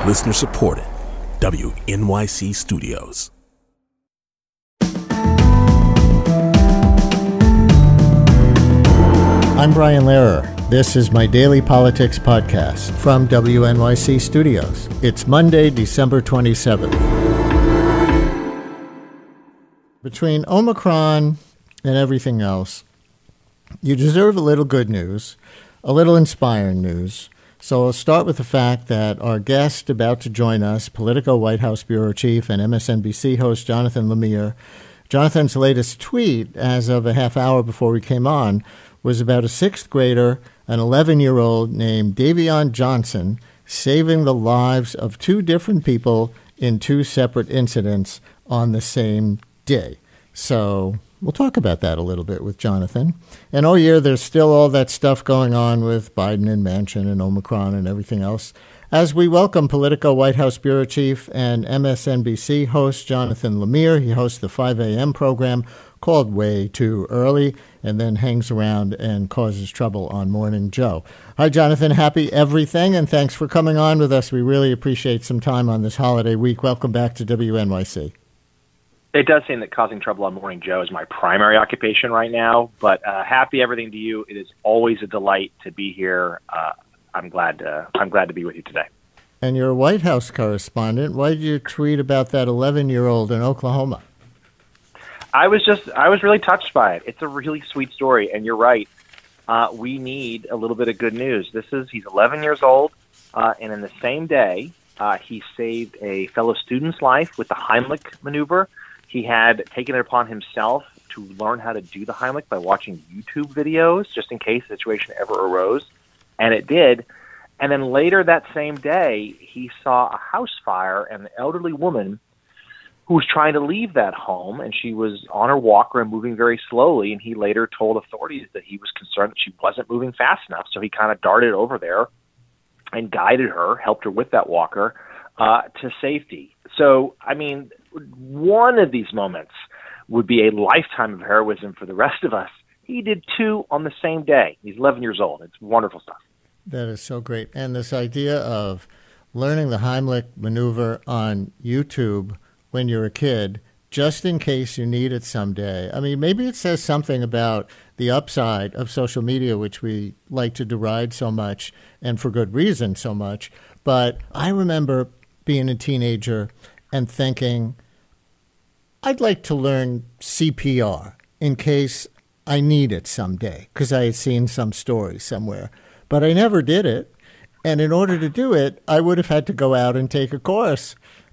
Listener supported. WNYC Studios. I'm Brian Lehrer. This is my daily politics podcast from WNYC Studios. It's Monday, December 27th. Between Omicron and everything else, you deserve a little good news, a little inspiring news. So I'll start with the fact that our guest about to join us, Politico White House Bureau Chief and MSNBC host Jonathan Lemire. Jonathan's latest tweet, as of a half hour before we came on, was about a sixth grader, an 11-year-old named Davion Johnson, saving the lives of two different people in two separate incidents on the same day. So we'll talk about that a little bit with Jonathan. And oh yeah, there's still all that stuff going on with Biden and Manchin and Omicron and everything else. As we welcome Politico White House Bureau Chief and MSNBC host Jonathan Lemire. He hosts the 5 a.m. program called Way Too Early and then hangs around and causes trouble on Morning Joe. Hi, Jonathan. Happy everything, and thanks for coming on with us. We really appreciate some time on this holiday week. Welcome back to WNYC. It does seem that causing trouble on Morning Joe is my primary occupation right now, but happy everything to you. It is always a delight to be here. I'm glad to be with you today. And you're a White House correspondent. Why did you tweet about that 11-year-old in Oklahoma? I was really touched by it. It's a really sweet story, and you're right. We need a little bit of good news. He's 11 years old, and in the same day, he saved a fellow student's life with the Heimlich maneuver. He had taken it upon himself to learn how to do the Heimlich by watching YouTube videos, just in case the situation ever arose, and it did. And then later that same day, he saw a house fire, and an elderly woman who was trying to leave that home, and she was on her walker and moving very slowly, and he later told authorities that he was concerned that she wasn't moving fast enough, so he kind of darted over there and guided her, helped her with that walker to safety. So, I mean, one of these moments would be a lifetime of heroism for the rest of us. He did two on the same day. He's 11 years old. It's wonderful stuff. That is so great. And this idea of learning the Heimlich maneuver on YouTube when you're a kid, just in case you need it someday. I mean, maybe it says something about the upside of social media, which we like to deride so much, and for good reason so much. But I remember being a teenager and thinking, I'd like to learn CPR in case I need it someday, because I had seen some story somewhere. But I never did it. And in order to do it, I would have had to go out and take a course.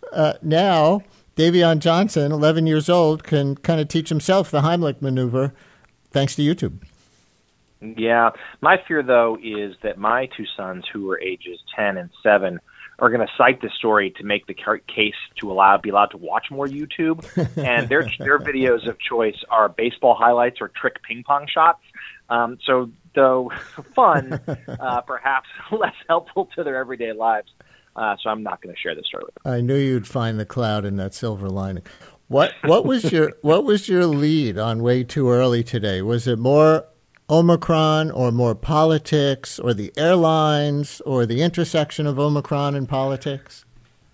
Now, Davion Johnson, 11 years old, can kind of teach himself the Heimlich maneuver thanks to YouTube. Yeah. My fear, though, is that my two sons, who are ages 10 and 7, are going to cite this story to make the case to be allowed to watch more YouTube. And their videos of choice are baseball highlights or trick ping pong shots. So, though fun, perhaps less helpful to their everyday lives. So I'm not going to share this story with them. I knew you'd find the cloud in that silver lining. What was your lead on Way Too Early today? Was it more Omicron or more politics or the airlines or the intersection of Omicron and politics?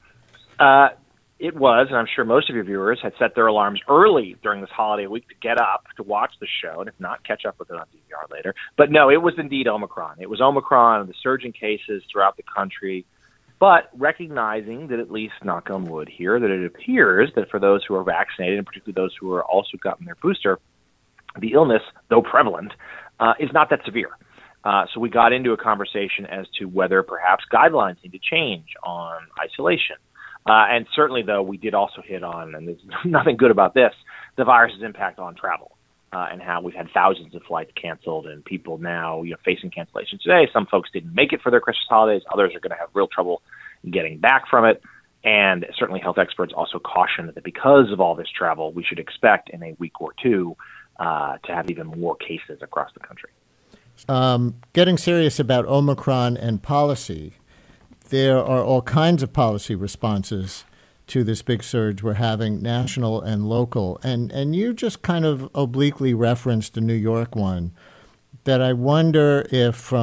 It was, and I'm sure most of your viewers had set their alarms early during this holiday week to get up to watch the show, and if not, catch up with it on DVR later. But no, it was indeed Omicron. It was Omicron and the surging cases throughout the country. But recognizing that, at least, knock on wood here, that it appears that for those who are vaccinated, and particularly those who are also gotten their booster, the illness, though prevalent, is not that severe. So we got into a conversation as to whether perhaps guidelines need to change on isolation. And certainly, though, we did also hit on, and there's nothing good about this, the virus's impact on travel. And how we've had thousands of flights canceled and people now facing cancellation today. Some folks didn't make it for their Christmas holidays. Others are going to have real trouble getting back from it. And certainly health experts also caution that because of all this travel, we should expect in a week or two to have even more cases across the country. Getting serious about Omicron and policy, there are all kinds of policy responses to this big surge we're having, national and local. And you just kind of obliquely referenced the New York one that I wonder if from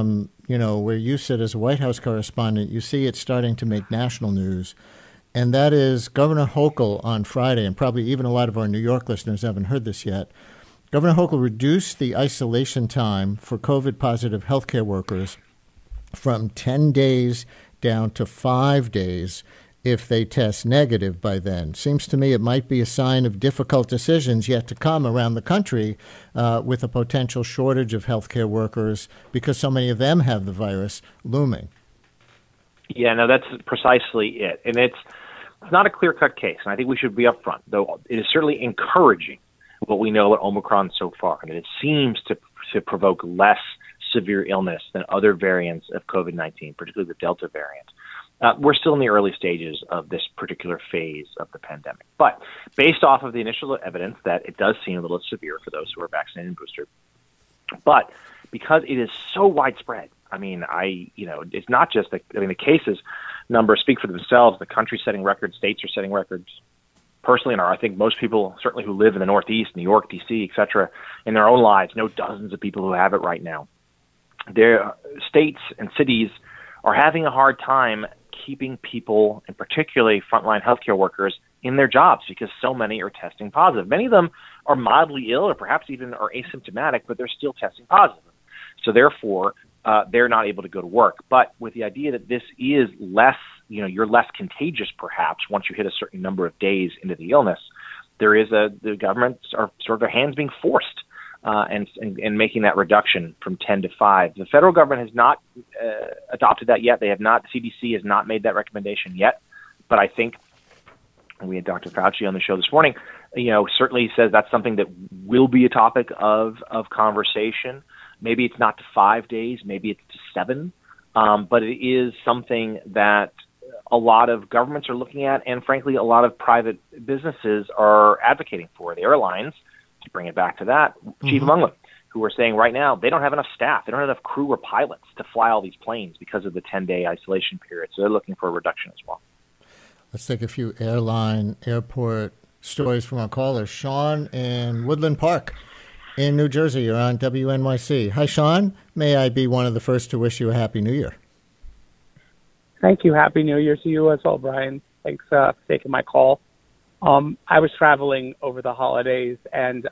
where you sit as a White House correspondent, you see it starting to make national news. And that is Governor Hochul on Friday, and probably even a lot of our New York listeners haven't heard this yet. Governor Hochul reduced the isolation time for COVID-positive healthcare workers from 10 days down to 5 days if they test negative by then. Seems to me it might be a sign of difficult decisions yet to come around the country with a potential shortage of healthcare workers because so many of them have the virus looming. Yeah, no, that's precisely it. And it's not a clear-cut case, and I think we should be upfront, though it is certainly encouraging what we know about Omicron so far, and it seems to provoke less severe illness than other variants of COVID-19, particularly the Delta variant. We're still in the early stages of this particular phase of the pandemic. But based off of the initial evidence that it does seem a little severe for those who are vaccinated and boosted, but because it is so widespread, it's not just the cases numbers speak for themselves. The country's setting records, states are setting records. Personally, and I think most people, certainly who live in the Northeast, New York, D.C., et cetera, in their own lives, know dozens of people who have it right now. Their states and cities are having a hard time keeping people, and particularly frontline healthcare workers, in their jobs because so many are testing positive. Many of them are mildly ill or perhaps even are asymptomatic, but they're still testing positive. So therefore, they're not able to go to work. But with the idea that this is less, you're less contagious perhaps once you hit a certain number of days into the illness, the governments are sort of their hands being forced and making that reduction from 10 to 5. The federal government has not adopted that yet. CDC has not made that recommendation yet. But I think, and we had Dr. Fauci on the show this morning, certainly says that's something that will be a topic of conversation. Maybe it's not to 5 days, maybe it's to 7, but it is something that a lot of governments are looking at, and frankly, a lot of private businesses are advocating for. The airlines, to bring it back to that, chief among them, who are saying right now they don't have enough staff, they don't have enough crew or pilots to fly all these planes because of the 10-day isolation period, so they're looking for a reduction as well. Let's take a few airport stories from our callers. Sean in Woodland Park in New Jersey, you're on WNYC. Hi, Sean. May I be one of the first to wish you a Happy New Year? Thank you. Happy New Year to you as well, Brian. Thanks for taking my call. I was traveling over the holidays, and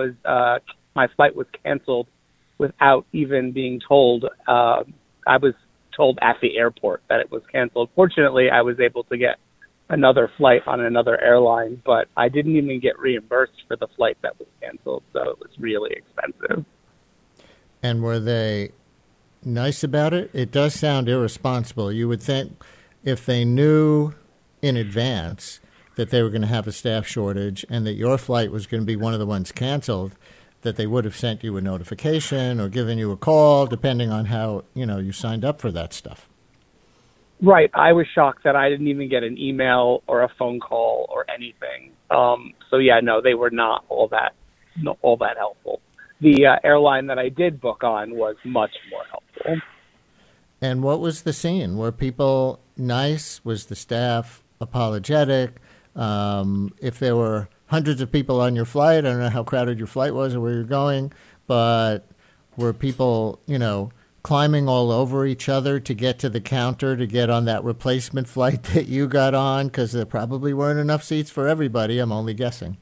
my flight was canceled without even being told. I was told at the airport that it was canceled. Fortunately, I was able to get another flight on another airline, but I didn't even get reimbursed for the flight that was canceled, so it was really expensive. And were they nice about it? It does sound irresponsible. You would think if they knew in advance that they were going to have a staff shortage and that your flight was going to be one of the ones canceled, that they would have sent you a notification or given you a call, depending on how, you signed up for that stuff. Right. I was shocked that I didn't even get an email or a phone call or anything. They were not all that helpful. The airline that I did book on was much more helpful. And what was the scene? Were people nice? Was the staff apologetic? If there were hundreds of people on your flight, I don't know how crowded your flight was or where you're going, but were people, climbing all over each other to get to the counter to get on that replacement flight that you got on? Because there probably weren't enough seats for everybody. I'm only guessing.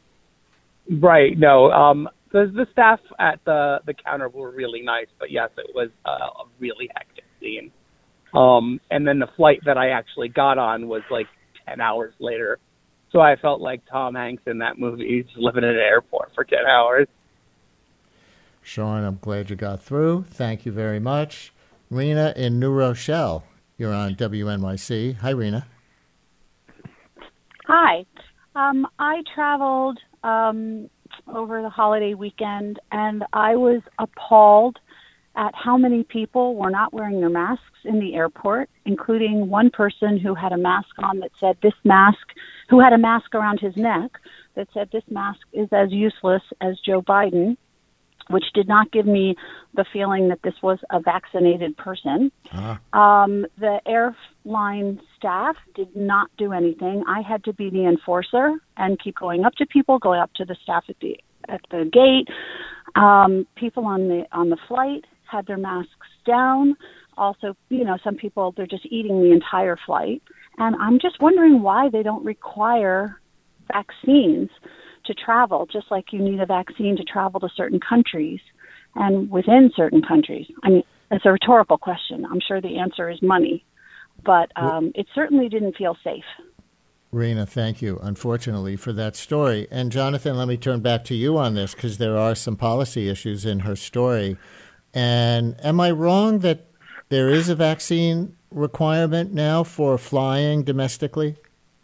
Right. No. The staff at the counter were really nice, but yes, it was a really hectic scene. And then the flight that I actually got on was like 10 hours later. So I felt like Tom Hanks in that movie, just living in an airport for 10 hours. Sean, I'm glad you got through. Thank you very much. Rena in New Rochelle, you're on WNYC. Hi, Rena. Hi. I traveled over the holiday weekend, and I was appalled at how many people were not wearing their masks in the airport, including one person who had a mask on that said who had a mask around his neck that said this mask is as useless as Joe Biden, which did not give me the feeling that this was a vaccinated person. The airline staff did not do anything. I had to be the enforcer and keep going up to people, going up to the staff at the gate, people on the flight. had their masks down. Also, some people, they're just eating the entire flight. And I'm just wondering why they don't require vaccines to travel, just like you need a vaccine to travel to certain countries and within certain countries. I mean, it's a rhetorical question. I'm sure the answer is money, but it certainly didn't feel safe. Rena, thank you, unfortunately, for that story. And Jonathan, let me turn back to you on this because there are some policy issues in her story. And am I wrong that there is a vaccine requirement now for flying domestically?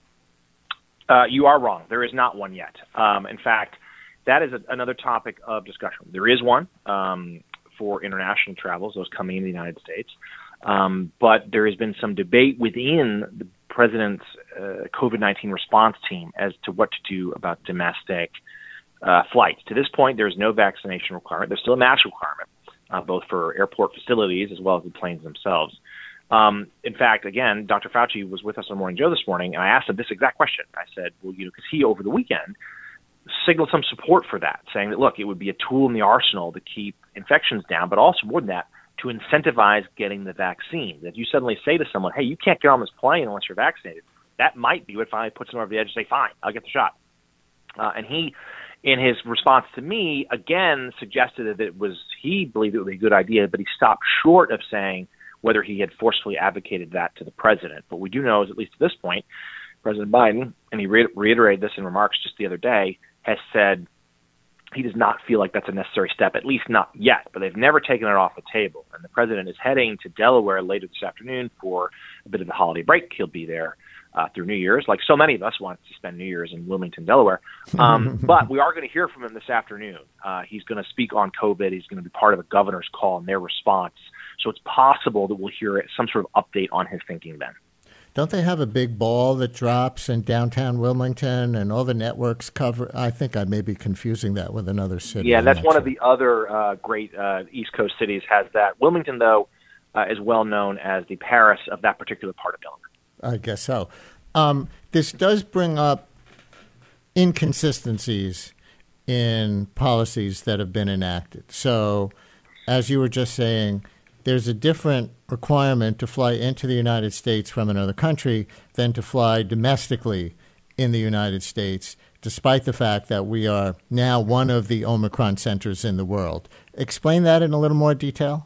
You are wrong. There is not one yet. In fact, that is another topic of discussion. There is one for international travels, those coming into the United States. But there has been some debate within the president's COVID-19 response team as to what to do about domestic flights. To this point, there is no vaccination requirement. There's still a mask requirement, both for airport facilities as well as the planes themselves. In fact, again, Dr. Fauci was with us on Morning Joe this morning, and I asked him this exact question. I said, well, because he, over the weekend, signaled some support for that, saying that, look, it would be a tool in the arsenal to keep infections down, but also more than that, to incentivize getting the vaccine. That you suddenly say to someone, hey, you can't get on this plane unless you're vaccinated. That might be what finally puts them over the edge and say, fine, I'll get the shot. And he, in his response to me, again suggested that he believed it would be a good idea, but he stopped short of saying whether he had forcefully advocated that to the president. But we do know is, at least at this point, President Biden, and he reiterated this in remarks just the other day, has said he does not feel like that's a necessary step, at least not yet, but they've never taken it off the table. And the president is heading to Delaware later this afternoon for a bit of the holiday break. He'll be there through New Year's, like so many of us want to spend New Year's in Wilmington, Delaware. But we are going to hear from him this afternoon. He's going to speak on COVID. He's going to be part of the governor's call and their response. So it's possible that we'll hear some sort of update on his thinking then. Don't they have a big ball that drops in downtown Wilmington and all the networks cover? I think I may be confusing that with another city. Yeah, that's one of the other great East Coast cities has that. Wilmington, though, is well known as the Paris of that particular part of Delaware. I guess so. This does bring up inconsistencies in policies that have been enacted. So, as you were just saying, there's a different requirement to fly into the United States from another country than to fly domestically in the United States, despite the fact that we are now one of the Omicron centers in the world. Explain that in a little more detail.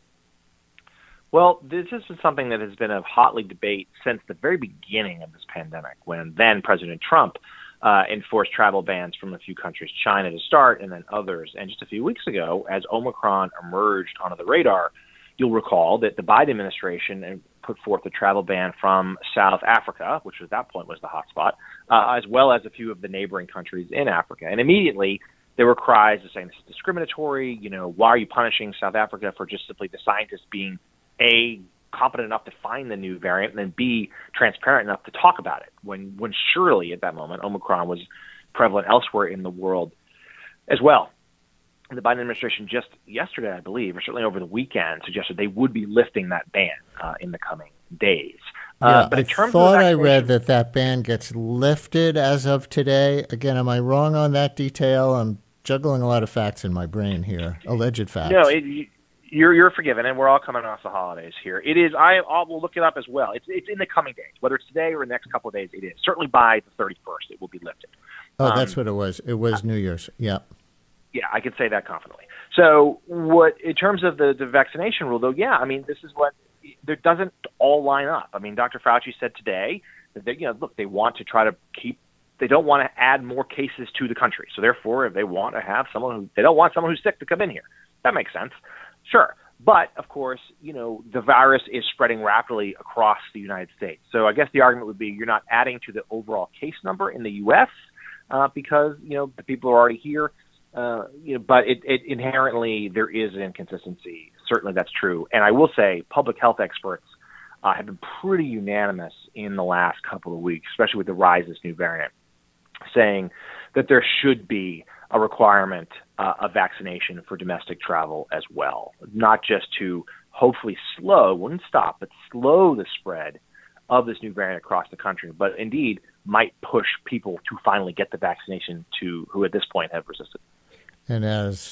Well, this is something that has been a hotly debate since the very beginning of this pandemic, when then President Trump enforced travel bans from a few countries, China to start, and then others. And just a few weeks ago, as Omicron emerged onto the radar, you'll recall that the Biden administration put forth a travel ban from South Africa, which at that point was the hotspot, as well as a few of the neighboring countries in Africa. And immediately there were cries of saying this is discriminatory. Why are you punishing South Africa for just simply the scientists being A, competent enough to find the new variant, and then B, transparent enough to talk about it, when surely at that moment Omicron was prevalent elsewhere in the world as well. The Biden administration just yesterday, I believe, or certainly over the weekend, suggested they would be lifting that ban in the coming days. Yeah, but in terms thought of I read that ban gets lifted as of today. Again, am I wrong on that detail? I'm juggling a lot of facts in my brain here, alleged facts. No, you're forgiven, and we're all coming off the holidays here. It is. I will look it up as well. It's in the coming days, whether it's today or the next couple of days. It is certainly by the 31st. It will be lifted. Oh, that's what it was. It was New Year's. Yeah. Yeah, I can say that confidently. So, in terms of the vaccination rule, though, yeah, I mean, this is what there doesn't all line up. I mean, Dr. Fauci said today that they want to try to they don't want to add more cases to the country. So therefore, if they want to have they don't want someone who's sick to come in here. That makes sense. Sure. But of course, the virus is spreading rapidly across the United States. So I guess the argument would be you're not adding to the overall case number in the U.S. Because, the people are already here. But it inherently, there is an inconsistency. Certainly that's true. And I will say public health experts have been pretty unanimous in the last couple of weeks, especially with the rise of this new variant, saying that there should be a requirement of vaccination for domestic travel as well, not just to hopefully wouldn't stop, but slow the spread of this new variant across the country, but indeed might push people to finally get the vaccination who at this point have resisted. And as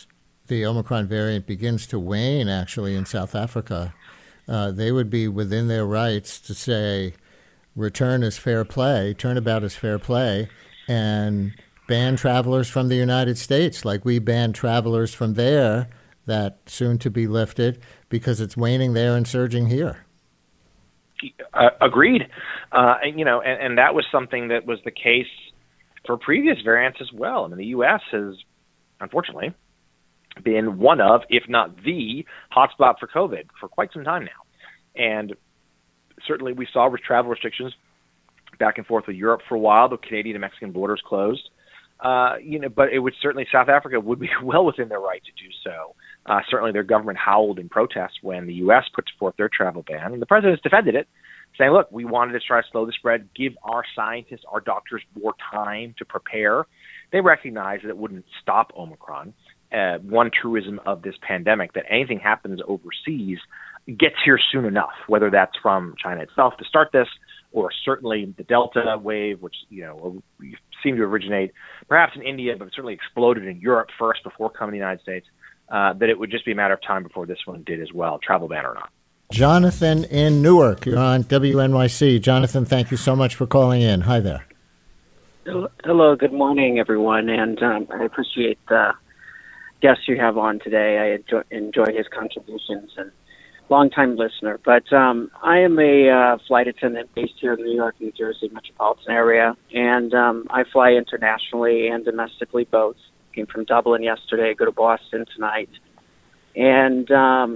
the Omicron variant begins to wane, actually, in South Africa, they would be within their rights to say return is fair play, turnabout is fair play, and ban travelers from the United States like we banned travelers from there, that soon to be lifted, because it's waning there and surging here. Agreed. And that was something that was the case for previous variants as well. I mean, the U.S. has, unfortunately, been one of, if not the, hotspot for COVID for quite some time now. And certainly we saw with travel restrictions back and forth with Europe for a while, the Canadian and Mexican borders closed. But it would certainly, South Africa would be well within their right to do so. Certainly their government howled in protest when the U.S. put forth their travel ban, and the president's defended it, saying, look, we wanted to try to slow the spread, give our scientists, our doctors more time to prepare. They recognized that it wouldn't stop Omicron. One truism of this pandemic, that anything happens overseas gets here soon enough, whether that's from China itself to start this, or certainly the Delta wave, which seemed to originate perhaps in India, but certainly exploded in Europe first before coming to the United States, that it would just be a matter of time before this one did as well, travel ban or not. Jonathan in Newark, you're on WNYC. Jonathan, thank you so much for calling in. Hi there. Hello, good morning, everyone, and I appreciate the guests you have on today. I enjoy his contributions and longtime listener. But I am a flight attendant based here in the New York, New Jersey metropolitan area, and I fly internationally and domestically both. Came from Dublin yesterday, go to Boston tonight. And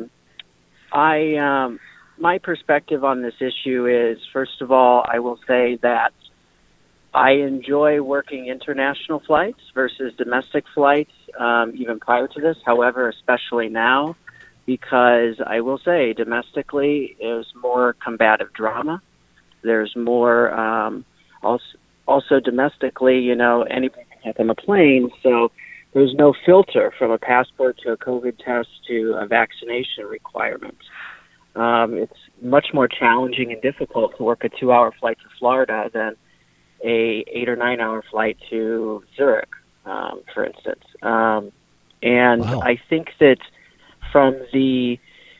my perspective on this issue is, first of all, I will say that I enjoy working international flights versus domestic flights, even prior to this. However, especially now, because I will say domestically there's more combative drama. There's more, also domestically, anybody can hop on a plane, so there's no filter from a passport to a COVID test to a vaccination requirement. It's much more challenging and difficult to work a 2-hour flight to Florida than a 8 or 9 hour flight to Zurich, for instance. Wow. I think that from the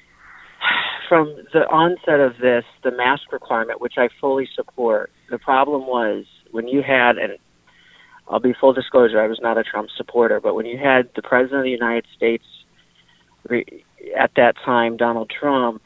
onset of this, the mask requirement, which I fully support, the problem was when you had, and I'll be full disclosure, I was not a Trump supporter, but when you had the President of the United States at that time, Donald Trump,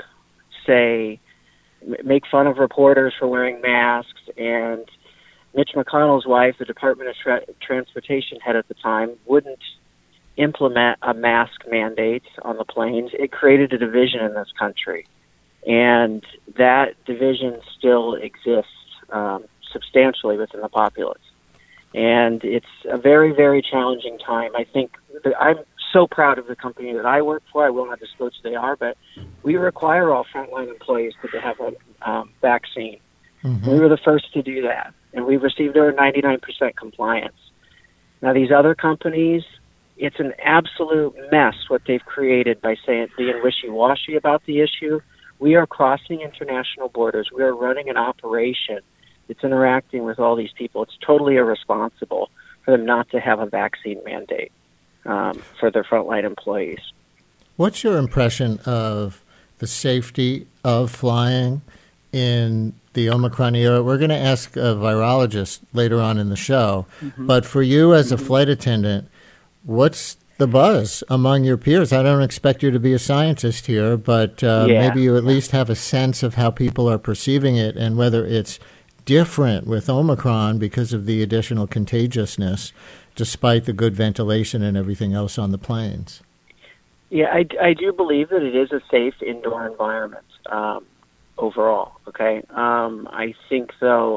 make fun of reporters for wearing masks, and Mitch McConnell's wife, the Department of Transportation head at the time, wouldn't implement a mask mandate on the planes, it created a division in this country. And that division still exists substantially within the populace. And it's a very, very challenging time. I think I'm so proud of the company that I work for. I will not disclose who they are, but we require all frontline employees to have a vaccine. Mm-hmm. We were the first to do that, and we've received over 99% compliance. Now, these other companies, it's an absolute mess what they've created by being wishy-washy about the issue. We are crossing international borders. We are running an operation that's interacting with all these people. It's totally irresponsible for them not to have a vaccine mandate for their frontline employees. What's your impression of the safety of flying in the Omicron era? We're going to ask a virologist later on in the show, but for you as a flight attendant, what's the buzz among your peers? I don't expect you to be a scientist here, but maybe you at least have a sense of how people are perceiving it and whether it's different with Omicron because of the additional contagiousness, despite the good ventilation and everything else on the planes. Yeah, I do believe that it is a safe indoor environment overall, okay? I think, though,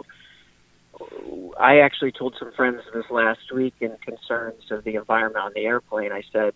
I actually told some friends this last week in concerns of the environment on the airplane. I said,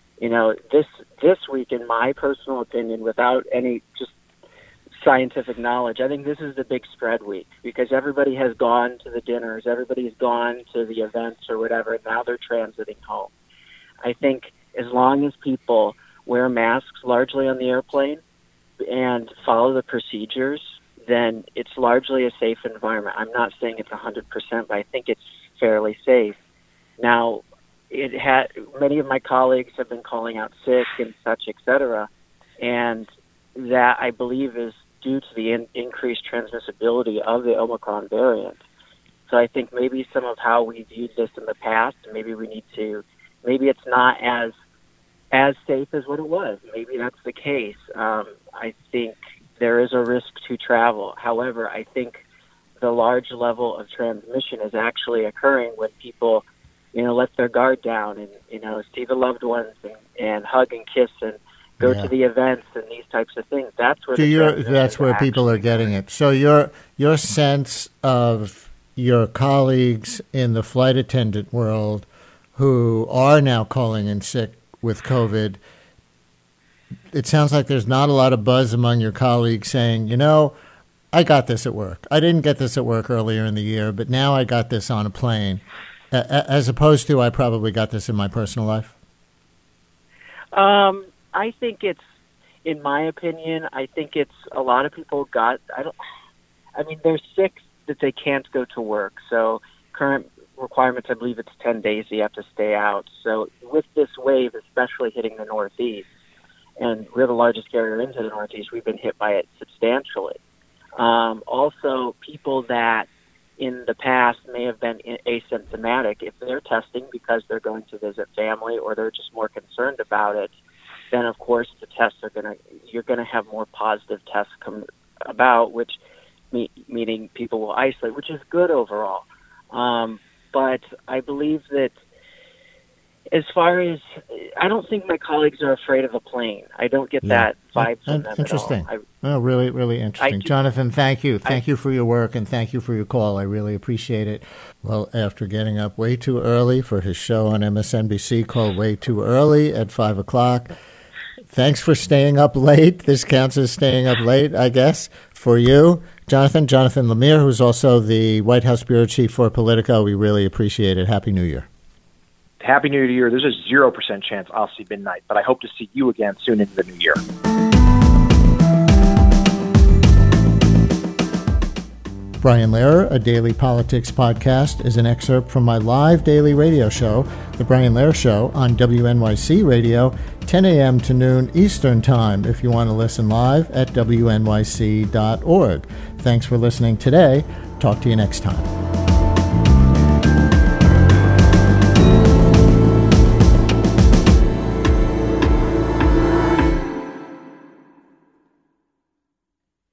this week, in my personal opinion, without any just scientific knowledge, I think this is the big spread week because everybody has gone to the dinners, everybody's gone to the events or whatever, and now they're transiting home. I think as long as people wear masks largely on the airplane and follow the procedures, then it's largely a safe environment. I'm not saying it's 100%, but I think it's fairly safe. Now, many of my colleagues have been calling out sick and such, et cetera, and that I believe is due to the increased transmissibility of the Omicron variant. So I think maybe some of how we viewed this in the past, maybe it's not as safe as what it was. Maybe that's the case. I think there is a risk to travel. However, I think the large level of transmission is actually occurring when people, let their guard down and, see the loved ones and hug and kiss and go to the events and these types of things. That's where that's where people are getting it. So your sense of your colleagues in the flight attendant world who are now calling in sick with COVID, it sounds like there's not a lot of buzz among your colleagues saying, I got this at work. I didn't get this at work earlier in the year, but now I got this on a plane, as opposed to I probably got this in my personal life. I think it's, in my opinion, I think it's a lot of people they're sick that they can't go to work. So current requirements, I believe it's 10 days you have to stay out. So with this wave, especially hitting the Northeast, and we're the largest carrier into the Northeast, we've been hit by it substantially. Also, people that in the past may have been asymptomatic, if they're testing because they're going to visit family or they're just more concerned about it, then of course the tests you're going to have more positive tests come about, which meaning people will isolate, which is good overall. But I believe that as far as, I don't think my colleagues are afraid of a plane. I don't get that vibe from them interesting. at all. Really, really interesting. Jonathan, thank you. Thank you for your work and thank you for your call. I really appreciate it. Well, after getting up way too early for his show on MSNBC called Way Too Early at 5 o'clock, thanks for staying up late. This counts as staying up late, I guess, for you. Jonathan Lemire, who's also the White House Bureau Chief for Politico, we really appreciate it. Happy New Year. Happy New Year. There's a 0% chance I'll see midnight, but I hope to see you again soon into the new year. Brian Lehrer, a daily politics podcast, is an excerpt from my live daily radio show, The Brian Lehrer Show, on WNYC Radio, 10 a.m. to noon Eastern Time, if you want to listen live at wnyc.org. Thanks for listening today. Talk to you next time.